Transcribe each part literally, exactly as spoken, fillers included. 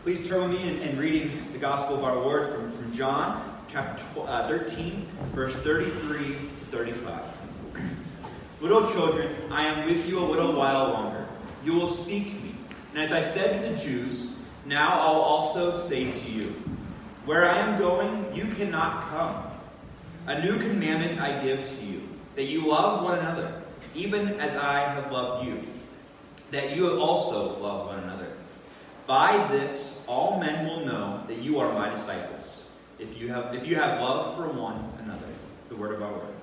Please turn with me in, in reading the Gospel of our Lord from, from John, chapter thirteen, verse thirty-three to thirty-five. Little children, I am with you a little while longer. You will seek me. And as I said to the Jews, now I'll also say to you, where I am going, you cannot come. A new commandment I give to you, that you love one another, even as I have loved you, that you also love one another. By this, all men will know that you are my disciples, if you have if you have love for one another. The word of our Lord.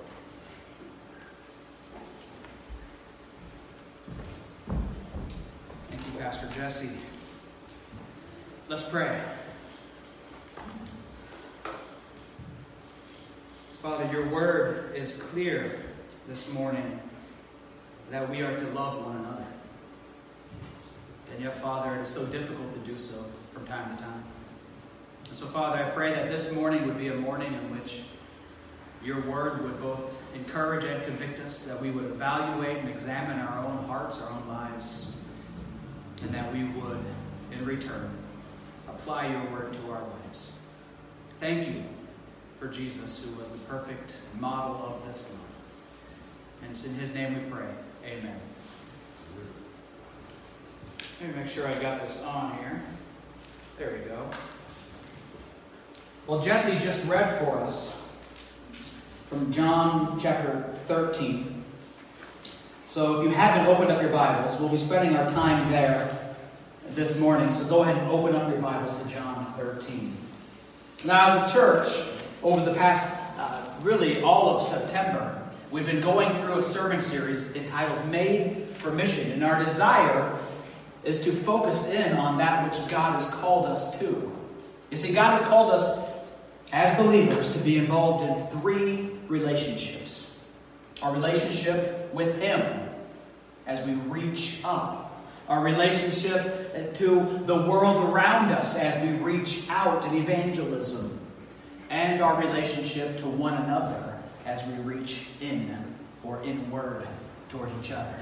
Thank you, Pastor Jesse. Let's pray. Father, your word is clear this morning that we are to love one another. And yet, Father, it is so difficult to do so from time to time. And so, Father, I pray that this morning would be a morning in which your word would both encourage and convict us, that we would evaluate and examine our own hearts, our own lives, and that we would, in return, apply your word to our lives. Thank you for Jesus, who was the perfect model of this love. And it's in his name we pray. Amen. Let me make sure I got this on here. There we go. Well, Jesse just read for us from John chapter thirteen. So if you haven't opened up your Bibles, we'll be spending our time there this morning. So go ahead and open up your Bibles to John thirteen. Now, as a church, over the past, uh, really all of September, we've been going through a sermon series entitled Made for Mission. And our desire is to focus in on that which God has called us to. You see, God has called us as believers to be involved in three relationships. Our relationship with Him as we reach up. Our relationship to the world around us as we reach out in evangelism. And our relationship to one another as we reach in or inward toward each other.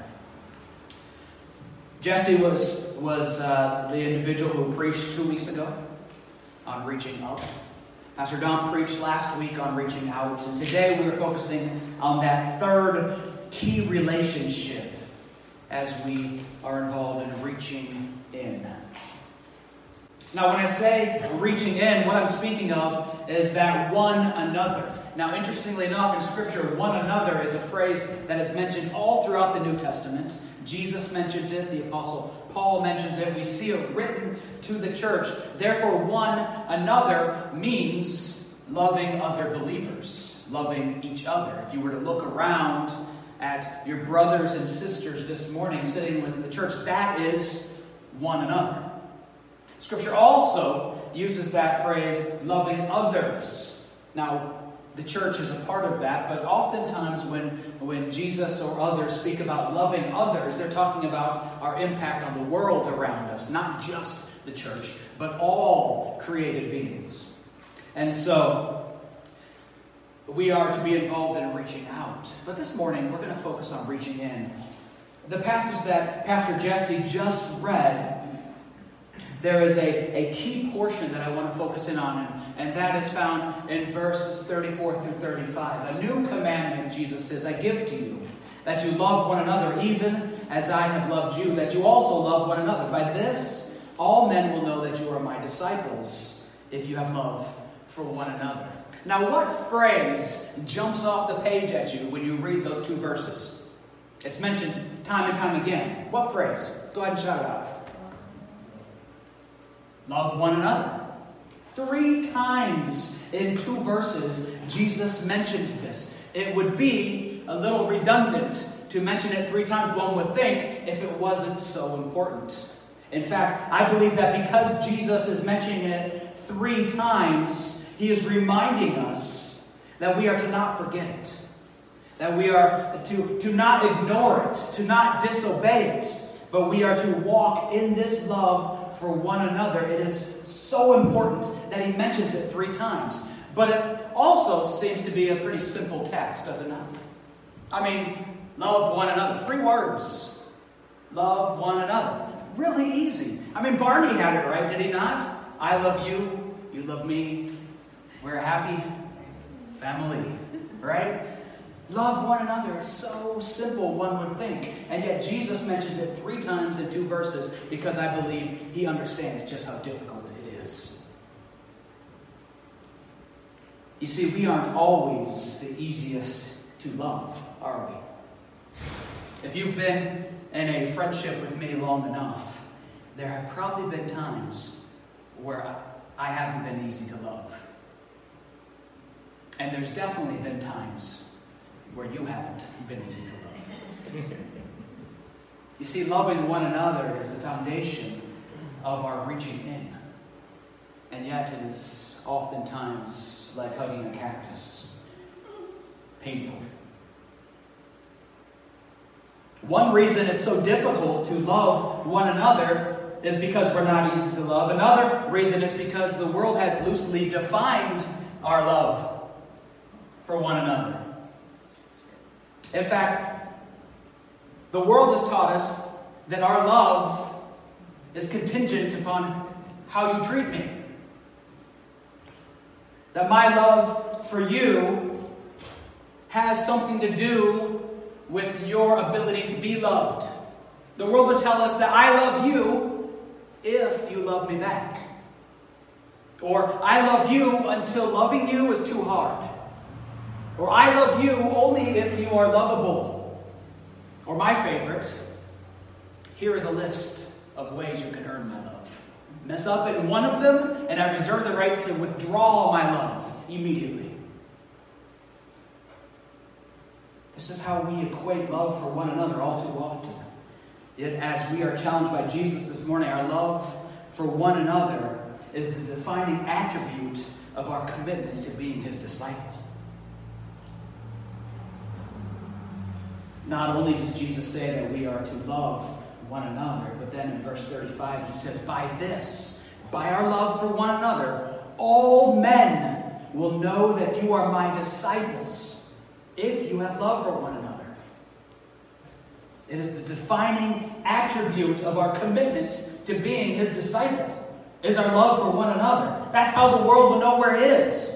Jesse was, was uh, the individual who preached two weeks ago on reaching up. Pastor Don preached last week on reaching out. And today we are focusing on that third key relationship as we are involved in reaching in. Now, when I say reaching in, what I'm speaking of is that one another. Now, interestingly enough, in Scripture, one another is a phrase that is mentioned all throughout the New Testament. Jesus mentions it. The Apostle Paul mentions it. We see it written to the church. Therefore, one another means loving other believers, loving each other. If you were to look around at your brothers and sisters this morning sitting within the church, that is one another. Scripture also uses that phrase, loving others. Now, the church is a part of that, but oftentimes when, when Jesus or others speak about loving others, they're talking about our impact on the world around us, not just the church, but all created beings. And so, we are to be involved in reaching out. But this morning, we're going to focus on reaching in. The passage that Pastor Jesse just read, there is a, a key portion that I want to focus in on, and, and that is found in verses thirty-four through thirty-five. A new commandment, Jesus says, I give to you, that you love one another, even as I have loved you, that you also love one another. By this, all men will know that you are my disciples, if you have love for one another. Now, what phrase jumps off the page at you when you read those two verses? It's mentioned time and time again. What phrase? Go ahead and shout it out. Love one another. Three times in two verses, Jesus mentions this. It would be a little redundant to mention it three times, one would think, if it wasn't so important. In fact, I believe that because Jesus is mentioning it three times, he is reminding us that we are to not forget it. That we are to, to not ignore it, to not disobey it, but we are to walk in this love for one another. It is so important that he mentions it three times. But it also seems to be a pretty simple task, does it not? I mean, love one another. Three words. Love one another. really easy. I mean, Barney had it right, did he not? I love you, you love me, we're a happy family, right? Love one another. It's so simple, one would think. And yet Jesus mentions it three times in two verses because I believe he understands just how difficult it is. You see, we aren't always the easiest to love, are we? If you've been in a friendship with me long enough, there have probably been times where I, I haven't been easy to love. And there's definitely been times where you haven't been easy to love. You see, loving one another is the foundation of our reaching in. And yet it is oftentimes like hugging a cactus. Painful. One reason it's so difficult to love one another is because we're not easy to love. Another reason is because the world has loosely defined our love for one another. In fact, the world has taught us that our love is contingent upon how you treat me. That my love for you has something to do with your ability to be loved. The world would tell us that I love you if you love me back. Or I love you until loving you is too hard. Or I love you only if you are lovable. Or my favorite, here is a list of ways you can earn my love. Mess up in one of them, and I reserve the right to withdraw my love immediately. This is how we equate love for one another all too often. Yet as we are challenged by Jesus this morning, our love for one another is the defining attribute of our commitment to being his disciple. Not only does Jesus say that we are to love one another, but then in verse thirty-five he says, by this, by our love for one another, all men will know that you are my disciples, if you have love for one another. It is the defining attribute of our commitment to being his disciple, is our love for one another. That's how the world will know we're his.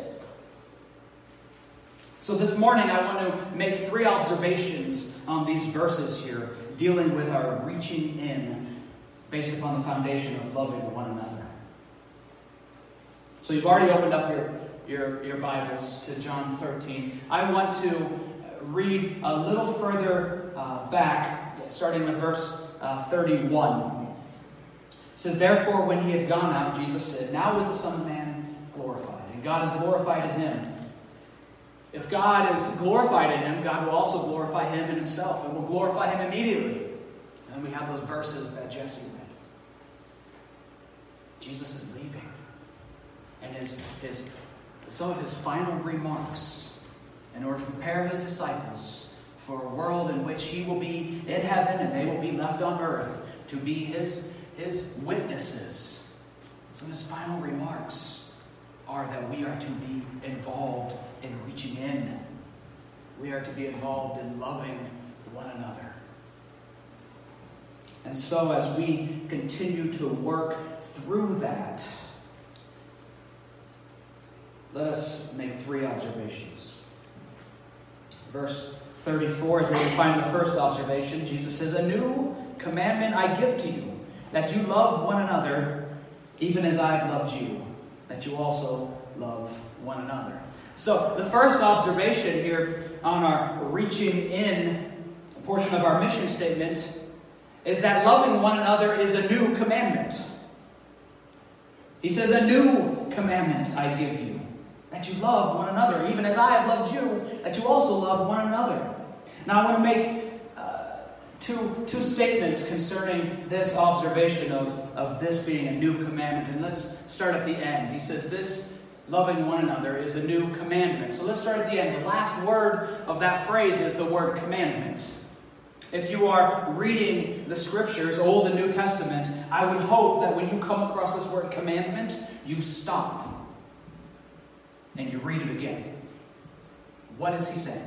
So this morning I want to make three observations on these verses here, dealing with our reaching in based upon the foundation of loving one another. So you've already opened up your, your, your Bibles to John thirteen. I want to read a little further uh, back, starting with verse uh, thirty-one. It says, therefore, when he had gone out, Jesus said, now is the Son of Man glorified, and God is glorified in him. If God is glorified in him, God will also glorify him in himself, and will glorify him immediately. And we have those verses that Jesse read. Jesus is leaving. And his, his, some of his final remarks in order to prepare his disciples for a world in which he will be in heaven and they will be left on earth to be his, his witnesses. Some of his final remarks are that we are to be involved in reaching in. We are to be involved in loving one another. And so as we continue to work through that, let us make three observations. Verse thirty-four is where we find the first observation. Jesus says, a new commandment I give to you, that you love one another, even as I have loved you, that you also love one another. So the first observation here on our reaching in portion of our mission statement is that loving one another is a new commandment. He says, a new commandment I give you, that you love one another, even as I have loved you, that you also love one another. Now I want to make uh, two, two statements concerning this observation of, of this being a new commandment. And let's start at the end. He says this, loving one another, is a new commandment. So let's start at the end. The last word of that phrase is the word commandment. If you are reading the scriptures, Old and New Testament, I would hope that when you come across this word commandment, you stop and you read it again. What is he saying?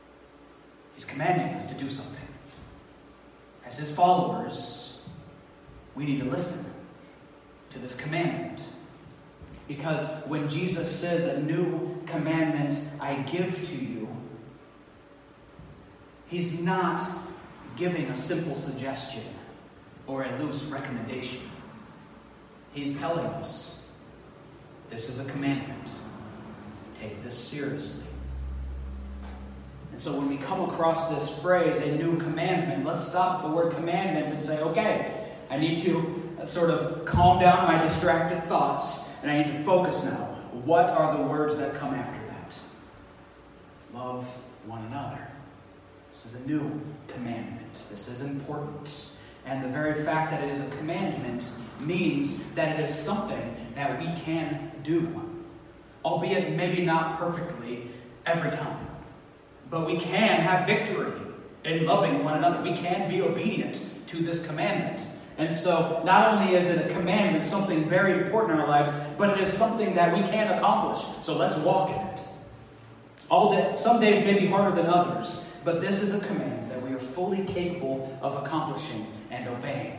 He's commanding us to do something. As his followers, we need to listen to this commandment. Because when Jesus says, a new commandment I give to you, he's not giving a simple suggestion or a loose recommendation. He's telling us, this is a commandment. Take this seriously. And so when we come across this phrase, a new commandment, let's stop at the word commandment and say, okay, I need to uh, sort of calm down my distracted thoughts, and I need to focus now. What are the words that come after that? Love one another. This is a new commandment. This is important. And the very fact that it is a commandment means that it is something that we can do. Albeit maybe not perfectly every time. But we can have victory in loving one another. We can be obedient to this commandment. And so not only is it a commandment, something very important in our lives, but it is something that we can accomplish. So let's walk in it. All day, some days may be harder than others, but this is a command that we are fully capable of accomplishing and obeying.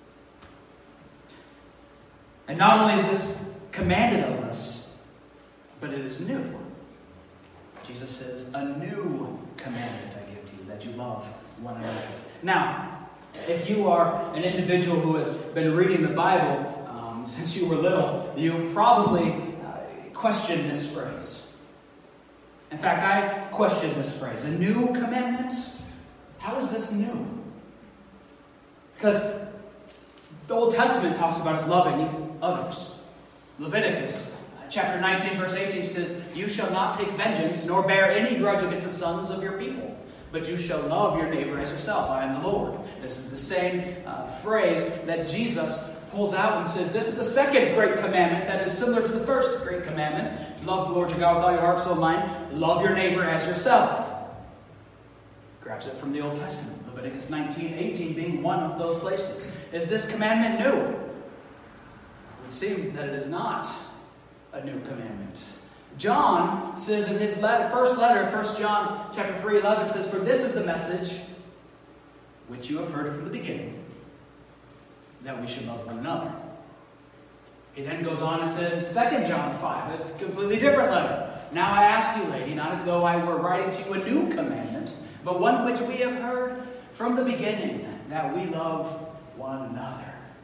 And not only is this commanded of us, but it is new. Jesus says, a new commandment I give to you, that you love one another. Now, if you are an individual who has been reading the Bible um, since you were little, you probably uh, question this phrase. In fact, I question this phrase. A new commandment? How is this new? Because the Old Testament talks about us loving others. Leviticus chapter nineteen, verse eighteen says, you shall not take vengeance, nor bear any grudge against the sons of your people, but you shall love your neighbor as yourself. I am the Lord. This is the same uh, phrase that Jesus pulls out and says, this is the second great commandment that is similar to the first great commandment. Love the Lord your God with all your heart, soul, and mind. Love your neighbor as yourself. Grabs it from the Old Testament. Leviticus nineteen, eighteen being one of those places. Is this commandment new? It would seem that it is not a new commandment. John says in his letter, first letter, First John chapter three, eleven, says, for this is the message which you have heard from the beginning, that we should love one another. He then goes on and says, Second John five, a completely different letter. Now I ask you, lady, not as though I were writing to you a new commandment, but one which we have heard from the beginning, that we love one another.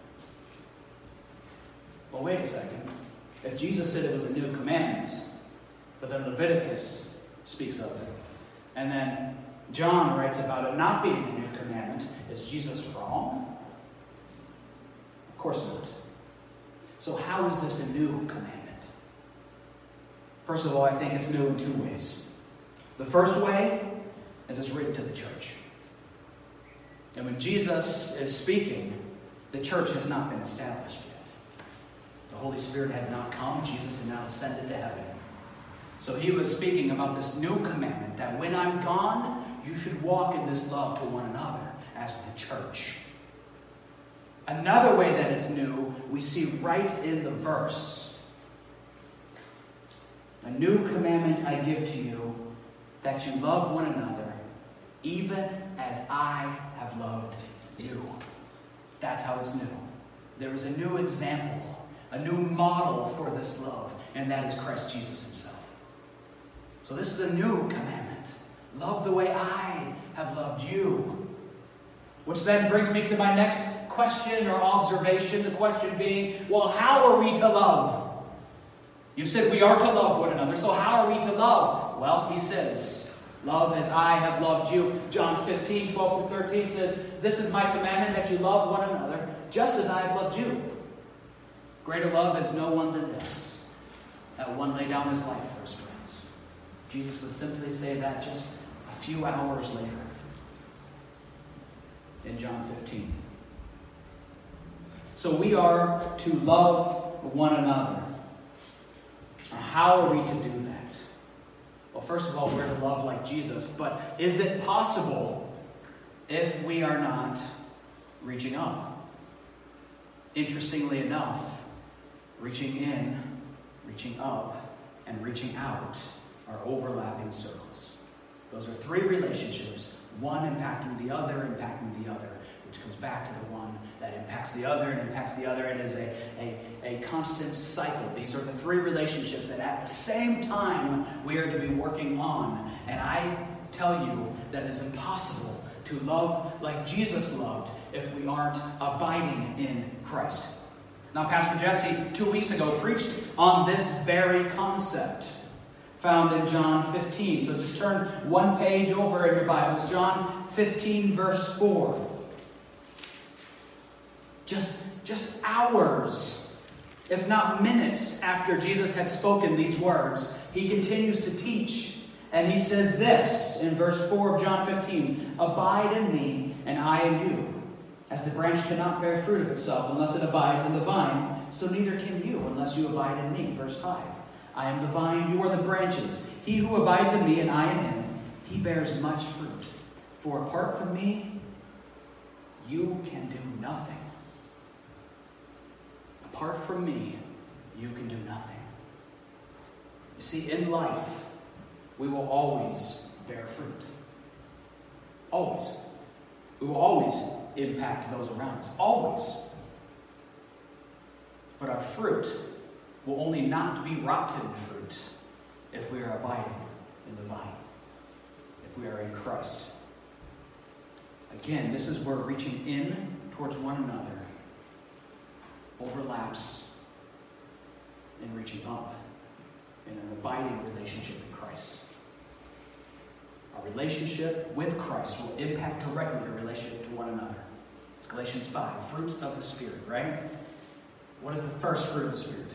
Well, wait a second. If Jesus said it was a new commandment, but then Leviticus speaks of it, and then John writes about it not being a new commandment, is Jesus wrong? Of course not. So how is this a new commandment? First of all, I think it's new in two ways. The first way is it's written to the church. And when Jesus is speaking, the church has not been established yet. The Holy Spirit had not come. Jesus had now ascended to heaven. So he was speaking about this new commandment, that when I'm gone, you should walk in this love to one another as the church. Another way that it's new, we see right in the verse. A new commandment I give to you, that you love one another, even as I have loved you. That's how it's new. There is a new example, a new model for this love, and that is Christ Jesus himself. So this is a new commandment. Love the way I have loved you. Which then brings me to my next question or observation. The question being, well, how are we to love? You said we are to love one another, so how are we to love? Well, he says, love as I have loved you. John fifteen, twelve through thirteen says, this is my commandment, that you love one another, just as I have loved you. Greater love has no one than this, that one lay down his life for his friends. Jesus would simply say that just a few hours later in John fifteen. So we are to love one another. How are we to do that? Well, first of all, we're to love like Jesus, but is it possible if we are not reaching up? Interestingly enough, reaching in, reaching up, and reaching out are overlapping circles. Those are three relationships, one impacting the other, impacting the other, which comes back to the one that impacts the other and impacts the other. It is a, a, a constant cycle. These are the three relationships that at the same time we are to be working on. And I tell you that it is impossible to love like Jesus loved if we aren't abiding in Christ. Now, Pastor Jesse, two weeks ago, preached on this very concept found in John fifteen. So just turn one page over in your Bibles. John fifteen, verse four. Just, just hours, if not minutes, after Jesus had spoken these words, he continues to teach. And he says this in verse four of John fifteen, "Abide in me, and I in you. As the branch cannot bear fruit of itself unless it abides in the vine, so neither can you unless you abide in me." Verse five, "I am the vine, you are the branches. He who abides in me and I in him, he bears much fruit. For apart from me, you can do nothing." Apart from me, you can do nothing. You see, in life, we will always bear fruit. Always. We will always impact those around us. Always. But our fruit will only not be rotten fruit if we are abiding in the vine, if we are in Christ. Again, this is where reaching in towards one another overlaps in reaching up in an abiding relationship with Christ. Our relationship with Christ will impact directly our relationship to one another. Galatians five, fruit of the Spirit, right? What is the first fruit of the Spirit?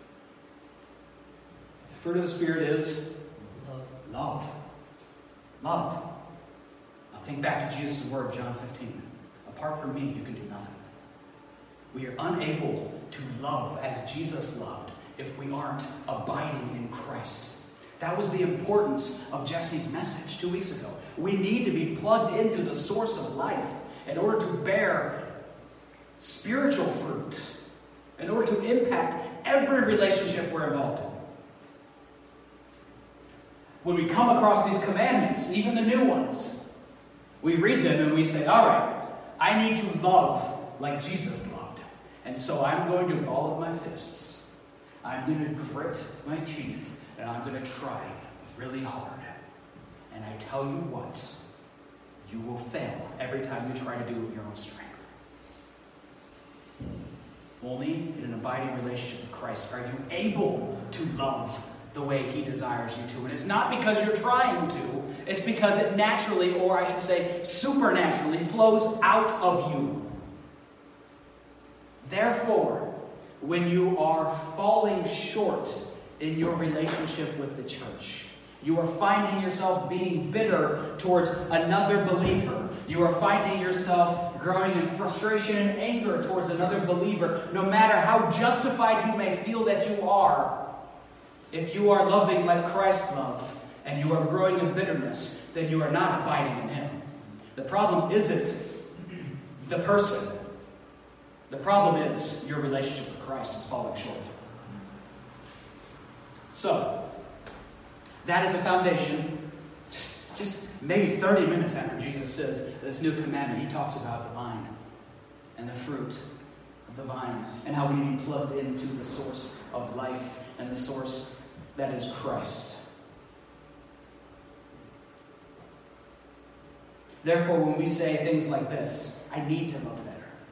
The fruit of the Spirit is love. Love. Love. Now think back to Jesus' word, John fifteen. Apart from me, you can do nothing. We are unable to love as Jesus loved if we aren't abiding in Christ. That was the importance of Jesse's message two weeks ago. We need to be plugged into the source of life in order to bear spiritual fruit, in order to impact every relationship we're involved in. When we come across these commandments, even the new ones, we read them and we say, all right, I need to love like Jesus loved. And so I'm going to ball up my fists. I'm going to grit my teeth. And I'm going to try really hard. And I tell you what, you will fail every time you try to do it with your own strength. Only in an abiding relationship with Christ are you able to love the way he desires you to. And it's not because you're trying to. It's because it naturally, or I should say supernaturally, flows out of you. Therefore, when you are falling short in your relationship with the church, you are finding yourself being bitter towards another believer. You are finding yourself growing in frustration and anger towards another believer, no matter how justified you may feel that you are. If you are loving like Christ loved and you are growing in bitterness, then you are not abiding in him. The problem isn't the person. The problem is your relationship with Christ is falling short. So, that is a foundation. Just, just maybe thirty minutes after Jesus says this new commandment, he talks about the vine and the fruit of the vine and how we need to be plugged into the source of life and the source that is Christ. Therefore, when we say things like this, I need to love better.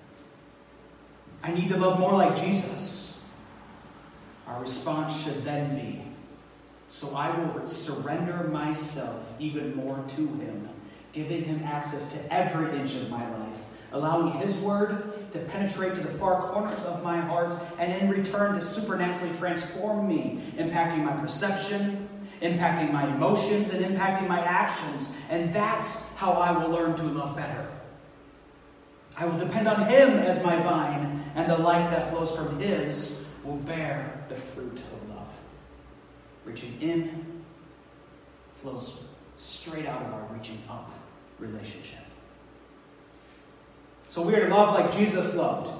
I need to love more like Jesus. Our response should then be, so I will surrender myself even more to him, giving him access to every inch of my life, allowing his word to penetrate to the far corners of my heart, and in return to supernaturally transform me, impacting my perception, impacting my emotions, and impacting my actions. And that's how I will learn to love better. I will depend on him as my vine, and the life that flows from his will bear the fruit of love. Reaching in flows straight out of our reaching up relationship. So we are to love like Jesus loved.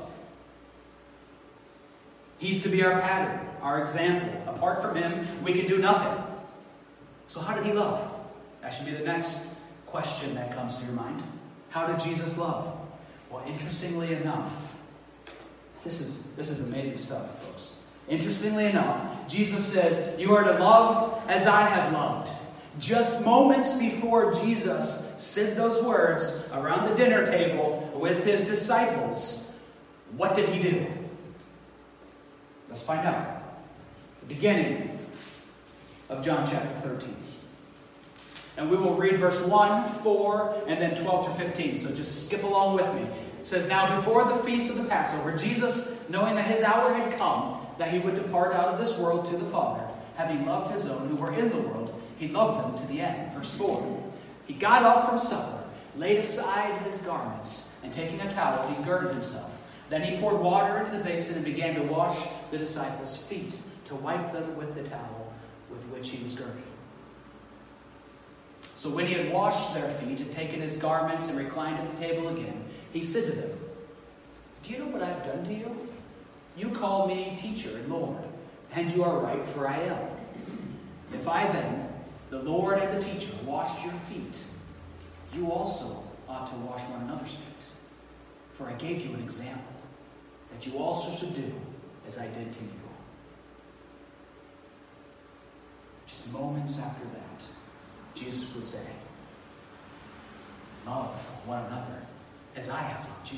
He's to be our pattern, our example. Apart from him, we can do nothing. So how did he love? That should be the next question that comes to your mind. How did Jesus love? Well, interestingly enough, this is, this is amazing stuff, folks. Interestingly enough, Jesus says, you are to love as I have loved. Just moments before Jesus said those words around the dinner table with his disciples, what did he do? Let's find out. The beginning of John chapter thirteen. And we will read verse one, four, and then twelve through fifteen. So just skip along with me. It says, now before the feast of the Passover, Jesus, knowing that his hour had come, that he would depart out of this world to the Father, having loved his own who were in the world, he loved them to the end. Verse four. He got up from supper, laid aside his garments, and taking a towel, he girded himself. Then he poured water into the basin and began to wash the disciples' feet, to wipe them with the towel with which he was girded. So when he had washed their feet and taken his garments and reclined at the table again, he said to them, do you know what I have done to you? You call me teacher and Lord, and you are right, for I am. If I then, the Lord and the teacher, washed your feet, you also ought to wash one another's feet. For I gave you an example, that you also should do as I did to you. Just moments after that, Jesus would say, love one another as I have loved you.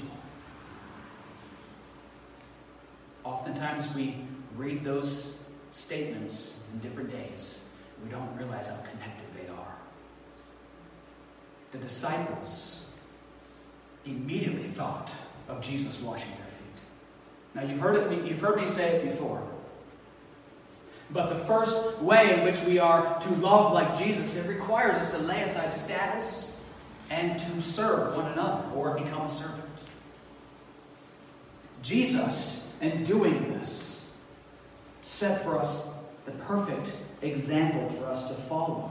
Oftentimes we read those statements in different days. We don't realize how connected they are. The disciples immediately thought of Jesus washing their feet. Now you've heard it, you've heard me say it before. But the first way in which we are to love like Jesus, it requires us to lay aside status and to serve one another or become a servant. Jesus, in doing this, set for us the perfect example for us to follow.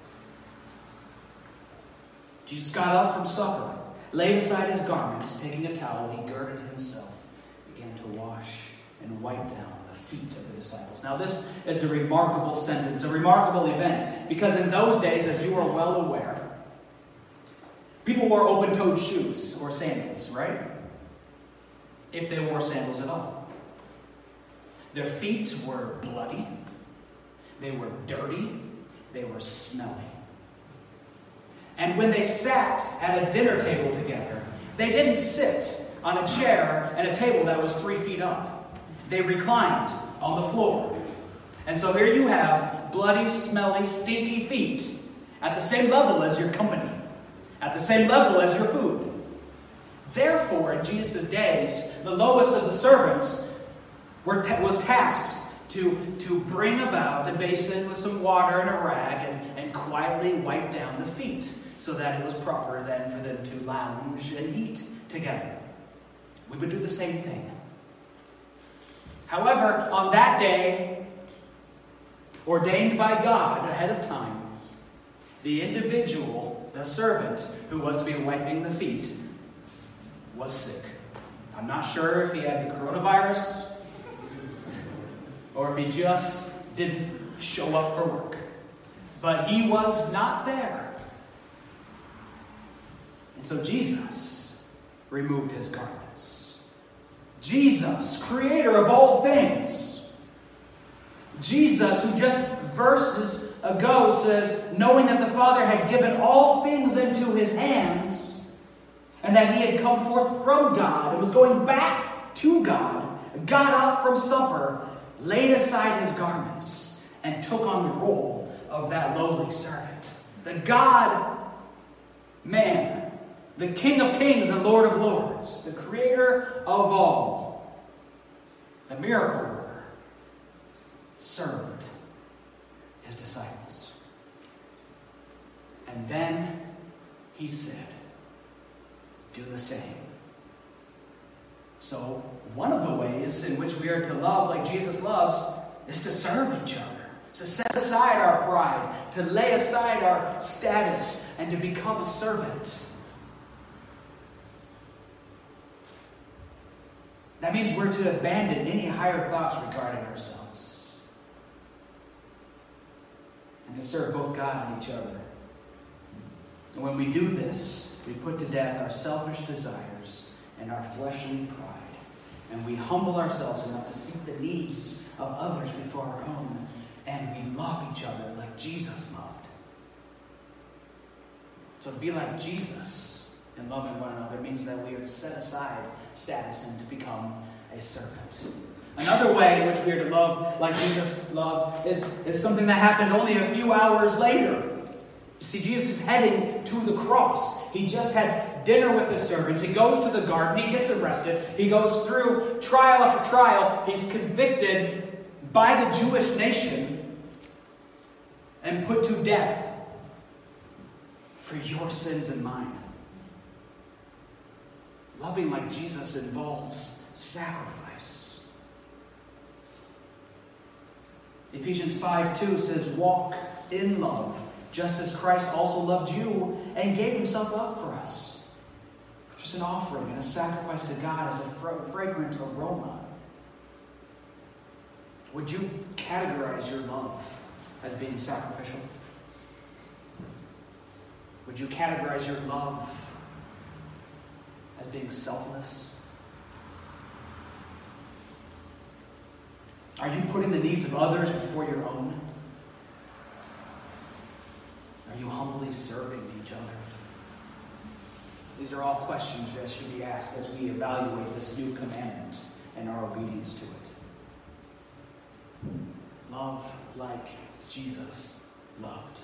Jesus got up from supper, laid aside his garments, taking a towel, he girded himself, began to wash and wipe down the feet of the disciples. Now this is a remarkable sentence, a remarkable event, because in those days, as you are well aware, people wore open-toed shoes or sandals, right? If they wore sandals at all. Their feet were bloody, they were dirty, they were smelly. And when they sat at a dinner table together, they didn't sit on a chair and a table that was three feet up. They reclined on the floor. And so here you have bloody, smelly, stinky feet at the same level as your company, at the same level as your food. Therefore, in Jesus' days, the lowest of the servants were ta- was tasked to, to bring about a basin with some water and a rag and, and quietly wipe down the feet so that it was proper then for them to lounge and eat together. We would do the same thing. However, on that day, ordained by God ahead of time, the individual, the servant who was to be wiping the feet, was sick. I'm not sure if he had the coronavirus or if he just didn't show up for work. But he was not there. And so Jesus removed his garments. Jesus, creator of all things. Jesus, who just verses ago says, knowing that the Father had given all things into his hands, and that he had come forth from God and was going back to God, got up from supper, laid aside his garments, and took on the role of that lowly servant. The God-man, the King of kings and Lord of lords, the creator of all, the miracle worker, served his disciples. And then he said, do the same. So, one of the ways in which we are to love like Jesus loves is to serve each other, to set aside our pride, to lay aside our status, and to become a servant. That means we're to abandon any higher thoughts regarding ourselves and to serve both God and each other. And when we do this, we put to death our selfish desires and our fleshly pride. And we humble ourselves enough to seek the needs of others before our own. And we love each other like Jesus loved. So to be like Jesus in loving one another means that we are to set aside status and to become a servant. Another way in which we are to love like Jesus loved is, is something that happened only a few hours later. You see, Jesus is heading to the cross. He just had dinner with his servants. He goes to the garden. He gets arrested. He goes through trial after trial. He's convicted by the Jewish nation and put to death for your sins and mine. Loving like Jesus involves sacrifice. Ephesians five two says, walk in love, just as Christ also loved you and gave himself up for us, which is an offering and a sacrifice to God as a fra- fragrant aroma. Would you categorize your love as being sacrificial? Would you categorize your love as being selfless? Are you putting the needs of others before your own? Are you humbly serving each other? These are all questions that should be asked as we evaluate this new commandment and our obedience to it. Love like Jesus loved.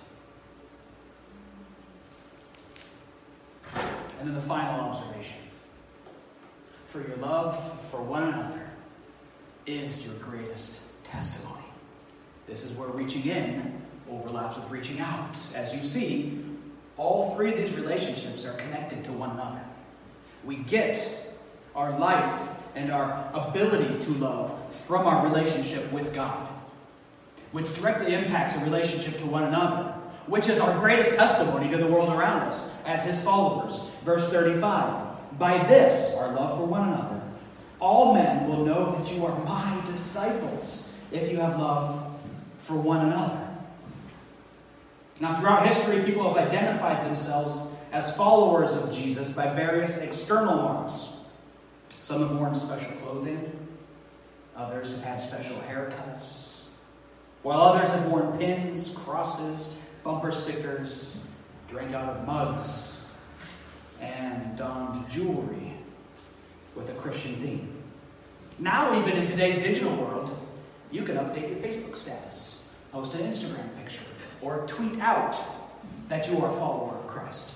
And then the final observation. For your love for one another is your greatest testimony. This is where reaching in overlaps with reaching out. As you see, all three of these relationships are connected to one another. We get our life and our ability to love from our relationship with God, which directly impacts a relationship to one another, which is our greatest testimony to the world around us as his followers. Verse thirty-five, by this, our love for one another, all men will know that you are my disciples if you have love for one another. Now, throughout history, people have identified themselves as followers of Jesus by various external marks. Some have worn special clothing. Others have had special haircuts. While others have worn pins, crosses, bumper stickers, drank out of mugs, and donned jewelry with a Christian theme. Now, even in today's digital world, you can update your Facebook status, post an Instagram picture, or tweet out that you are a follower of Christ.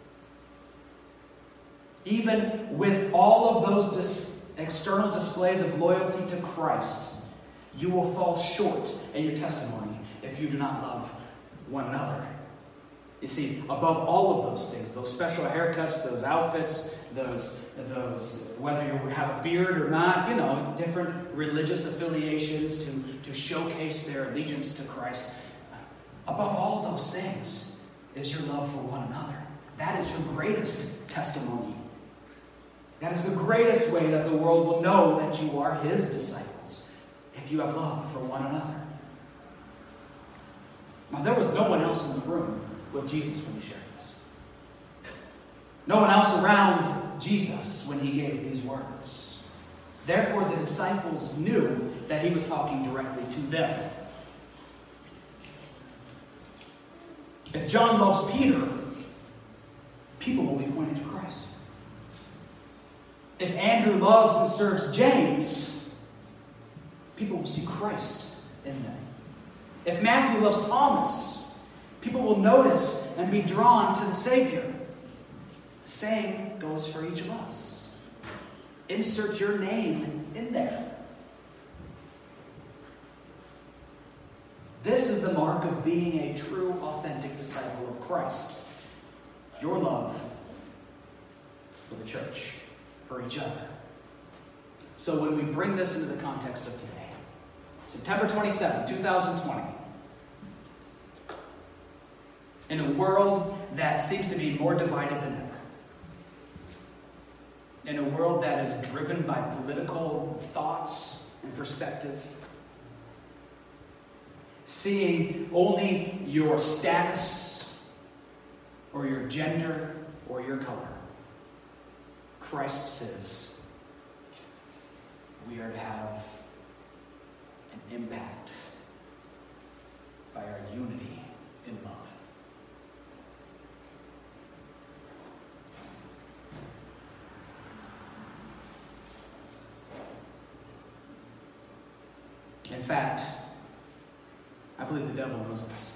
Even with all of those dis- external displays of loyalty to Christ, you will fall short in your testimony if you do not love one another. You see, above all of those things, those special haircuts, those outfits, those, those whether you have a beard or not, you know, different religious affiliations to, to showcase their allegiance to Christ. Above all those things is your love for one another. That is your greatest testimony. That is the greatest way that the world will know that you are his disciples, if you have love for one another. Now, there was no one else in the room with Jesus when he shared this. No one else around Jesus when he gave these words. Therefore, the disciples knew that he was talking directly to them. If John loves Peter, people will be pointed to Christ. If Andrew loves and serves James, people will see Christ in them. If Matthew loves Thomas, people will notice and be drawn to the Savior. The same goes for each of us. Insert your name in there. This is the mark of being a true, authentic disciple of Christ. Your love for the church, for each other. So when we bring this into the context of today, September twenty-seventh, twenty twenty, in a world that seems to be more divided than ever, in a world that is driven by political thoughts and perspective, seeing only your status or your gender or your color, Christ says we are to have an impact by our unity in love. In fact, I believe the devil knows this.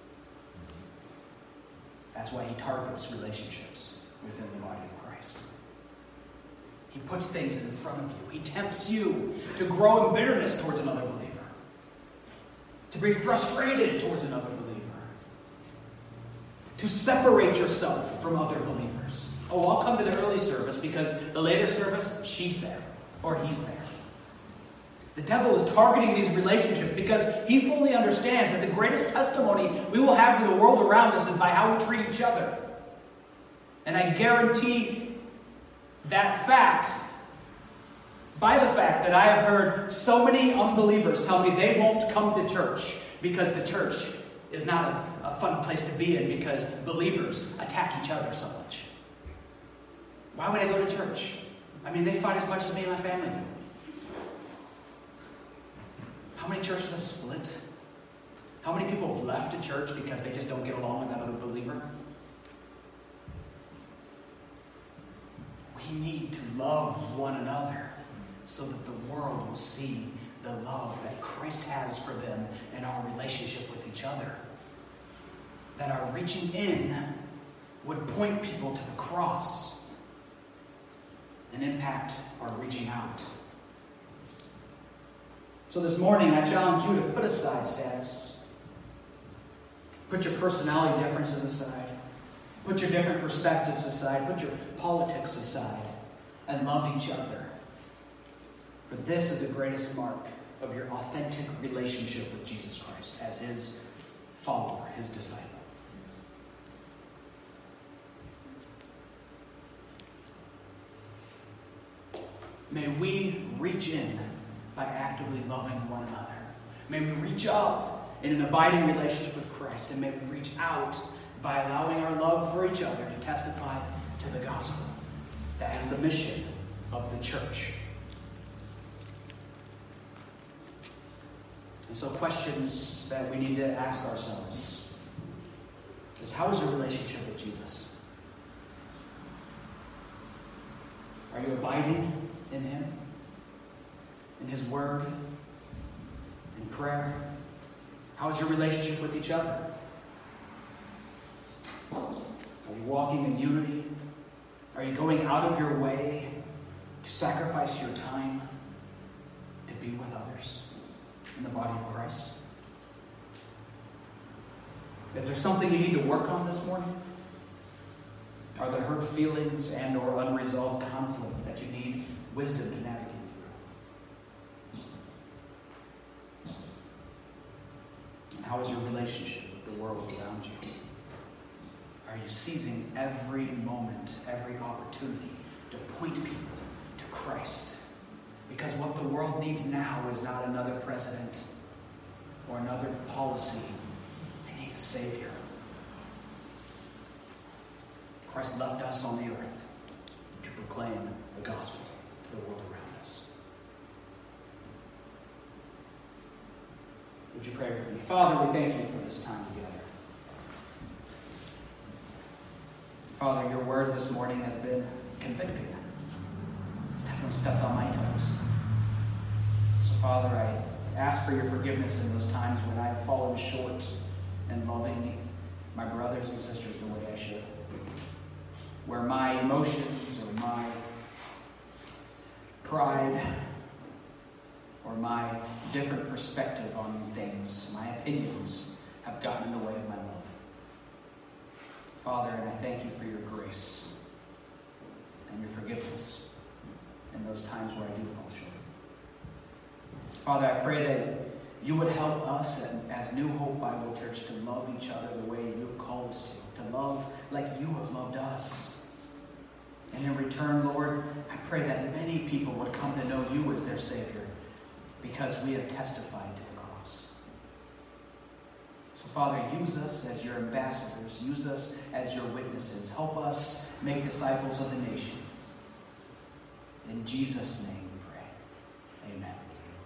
That's why he targets relationships within the body of Christ. He puts things in front of you. He tempts you to grow in bitterness towards another believer, to be frustrated towards another believer, to separate yourself from other believers. Oh, I'll come to the early service because the later service, she's there or he's there. The devil is targeting these relationships because he fully understands that the greatest testimony we will have to the world around us is by how we treat each other. And I guarantee that fact by the fact that I have heard so many unbelievers tell me they won't come to church because the church is not a, a fun place to be in because believers attack each other so much. Why would I go to church? I mean, they fight as much as me and my family do. How many churches have split? How many people have left a church because they just don't get along with that other believer? We need to love one another so that the world will see the love that Christ has for them and our relationship with each other. That our reaching in would point people to the cross and impact our reaching out. So this morning, I challenge you to put aside status. Put your personality differences aside. Put your different perspectives aside. Put your politics aside. And love each other. For this is the greatest mark of your authentic relationship with Jesus Christ as his follower, his disciple. May we reach in by actively loving one another. May we reach up in an abiding relationship with Christ, and may we reach out by allowing our love for each other to testify to the gospel. That is the mission of the church. And so questions that we need to ask ourselves is, how is your relationship with Jesus? Are you abiding in him? In his word? In prayer? How is your relationship with each other? Are you walking in unity? Are you going out of your way to sacrifice your time to be with others in the body of Christ? Is there something you need to work on this morning? Are there hurt feelings and or unresolved conflict that you need wisdom to navigate through? And how is your relationship with the world around you? Are you seizing every moment, every opportunity to point people to Christ? Because what the world needs now is not another president or another policy. It needs a Savior. Christ left us on the earth to proclaim the gospel to the world around us. Would you pray with me? Father, we thank you for this time together. Father, your word this morning has been convicting. It's definitely stepped on my toes. So, Father, I ask for your forgiveness in those times when I have fallen short in loving my brothers and sisters the way I should. Where my emotions or my pride or my different perspective on things, my opinions, have gotten in the way of my love. Father, and I thank you for your grace and your forgiveness in those times where I do fall short. Father, I pray that you would help us as New Hope Bible Church to love each other the way you have called us to, to love like you have loved us. And in return, Lord, I pray that many people would come to know you as their Savior because we have testified to the cross. So, Father, use us as your ambassadors. Use us as your witnesses. Help us make disciples of the nation. In Jesus' name.